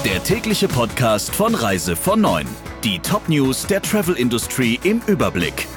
Der tägliche Podcast von Reise von 9. Die Top-News der Travel-Industrie im Überblick.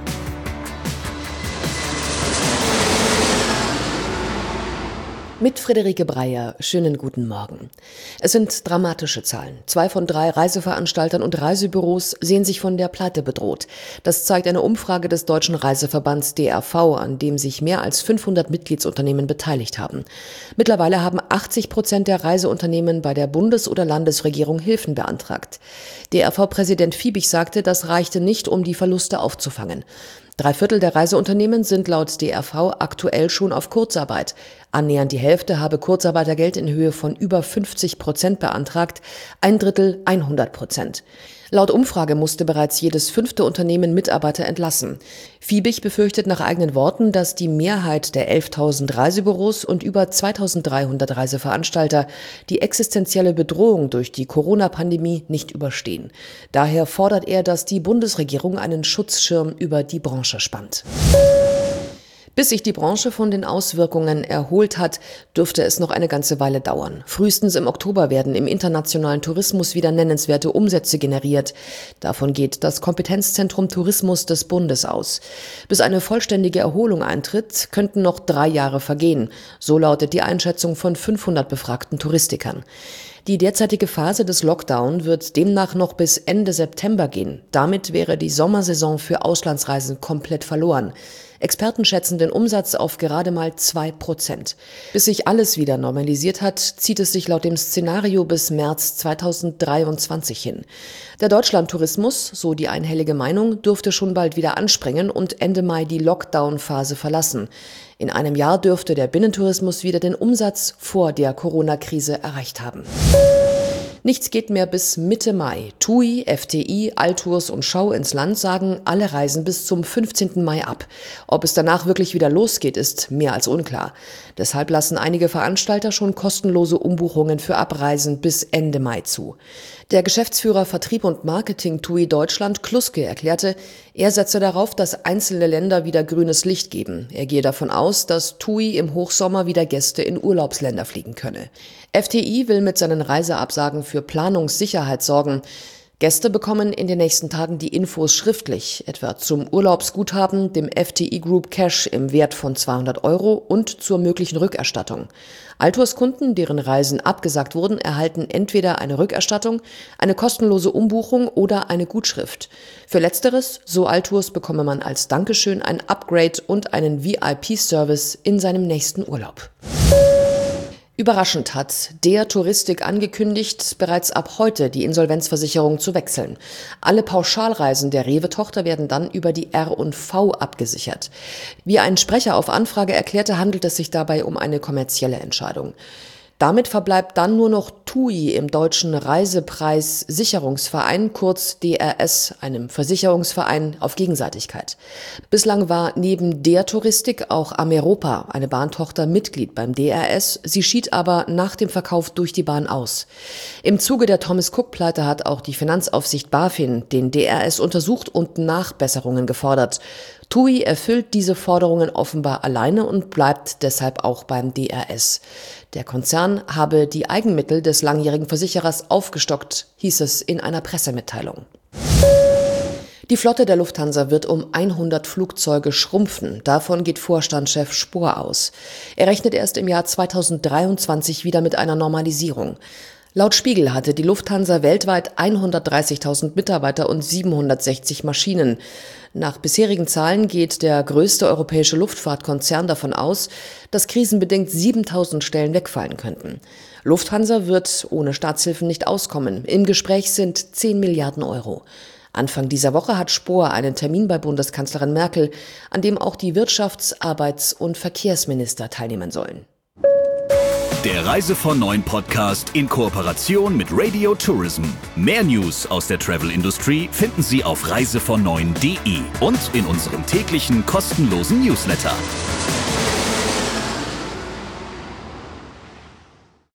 Mit Friederike Breyer, schönen guten Morgen. Es sind dramatische Zahlen. 2 von 3 Reiseveranstaltern und Reisebüros sehen sich von der Pleite bedroht. Das zeigt eine Umfrage des Deutschen Reiseverbands DRV, an dem sich mehr als 500 Mitgliedsunternehmen beteiligt haben. Mittlerweile haben 80% der Reiseunternehmen bei der Bundes- oder Landesregierung Hilfen beantragt. DRV-Präsident Fiebig sagte, das reichte nicht, um die Verluste aufzufangen. 3/4 der Reiseunternehmen sind laut DRV aktuell schon auf Kurzarbeit. Annähernd die Hälfte habe Kurzarbeitergeld in Höhe von über 50% beantragt, 1/3 100%. Laut Umfrage musste bereits jedes 5. Unternehmen Mitarbeiter entlassen. Fiebig befürchtet nach eigenen Worten, dass die Mehrheit der 11.000 Reisebüros und über 2.300 Reiseveranstalter die existenzielle Bedrohung durch die Corona-Pandemie nicht überstehen. Daher fordert er, dass die Bundesregierung einen Schutzschirm über die Branche spannt. Bis sich die Branche von den Auswirkungen erholt hat, dürfte es noch eine ganze Weile dauern. Frühestens im Oktober werden im internationalen Tourismus wieder nennenswerte Umsätze generiert. Davon geht das Kompetenzzentrum Tourismus des Bundes aus. Bis eine vollständige Erholung eintritt, könnten noch 3 Jahre vergehen. So lautet die Einschätzung von 500 befragten Touristikern. Die derzeitige Phase des Lockdown wird demnach noch bis Ende September gehen. Damit wäre die Sommersaison für Auslandsreisen komplett verloren. Experten schätzen den Umsatz auf gerade mal 2%. Bis sich alles wieder normalisiert hat, zieht es sich laut dem Szenario bis März 2023 hin. Der Deutschlandtourismus, so die einhellige Meinung, dürfte schon bald wieder anspringen und Ende Mai die Lockdown-Phase verlassen. In einem Jahr dürfte der Binnentourismus wieder den Umsatz vor der Corona-Krise erreicht haben. Nichts geht mehr bis Mitte Mai. TUI, FTI, Altours und Schau ins Land sagen alle Reisen bis zum 15. Mai ab. Ob es danach wirklich wieder losgeht, ist mehr als unklar. Deshalb lassen einige Veranstalter schon kostenlose Umbuchungen für Abreisen bis Ende Mai zu. Der Geschäftsführer Vertrieb und Marketing TUI Deutschland, Kluske, erklärte, er setze darauf, dass einzelne Länder wieder grünes Licht geben. Er gehe davon aus, dass TUI im Hochsommer wieder Gäste in Urlaubsländer fliegen könne. FTI will mit seinen Reiseabsagen für Planungssicherheit sorgen. Gäste bekommen in den nächsten Tagen die Infos schriftlich, etwa zum Urlaubsguthaben, dem FTI Group Cash im Wert von 200 € und zur möglichen Rückerstattung. Altours-Kunden, deren Reisen abgesagt wurden, erhalten entweder eine Rückerstattung, eine kostenlose Umbuchung oder eine Gutschrift. Für Letzteres, so Altours, bekomme man als Dankeschön ein Upgrade und einen VIP-Service in seinem nächsten Urlaub. Überraschend hat der Touristik angekündigt, bereits ab heute die Insolvenzversicherung zu wechseln. Alle Pauschalreisen der Rewe-Tochter werden dann über die R&V abgesichert. Wie ein Sprecher auf Anfrage erklärte, handelt es sich dabei um eine kommerzielle Entscheidung. Damit verbleibt dann nur noch TUI im Deutschen Reisepreissicherungsverein, kurz DRS, einem Versicherungsverein auf Gegenseitigkeit. Bislang war neben der Touristik auch Ameropa, eine Bahntochter, Mitglied beim DRS. Sie schied aber nach dem Verkauf durch die Bahn aus. Im Zuge der Thomas-Cook-Pleite hat auch die Finanzaufsicht BaFin den DRS untersucht und Nachbesserungen gefordert. TUI erfüllt diese Forderungen offenbar alleine und bleibt deshalb auch beim DRS. Der Konzern habe die Eigenmittel des langjährigen Versicherers aufgestockt, hieß es in einer Pressemitteilung. Die Flotte der Lufthansa wird um 100 Flugzeuge schrumpfen. Davon geht Vorstandschef Spohr aus. Er rechnet erst im Jahr 2023 wieder mit einer Normalisierung. Laut Spiegel hatte die Lufthansa weltweit 130.000 Mitarbeiter und 760 Maschinen. Nach bisherigen Zahlen geht der größte europäische Luftfahrtkonzern davon aus, dass krisenbedingt 7.000 Stellen wegfallen könnten. Lufthansa wird ohne Staatshilfen nicht auskommen. Im Gespräch sind 10 Milliarden €. Anfang dieser Woche hat Spohr einen Termin bei Bundeskanzlerin Merkel, an dem auch die Wirtschafts-, Arbeits- und Verkehrsminister teilnehmen sollen. Der Reise von 9 Podcast in Kooperation mit Radio Tourism. Mehr News aus der Travel-Industrie finden Sie auf reisevon9.de und in unserem täglichen kostenlosen Newsletter.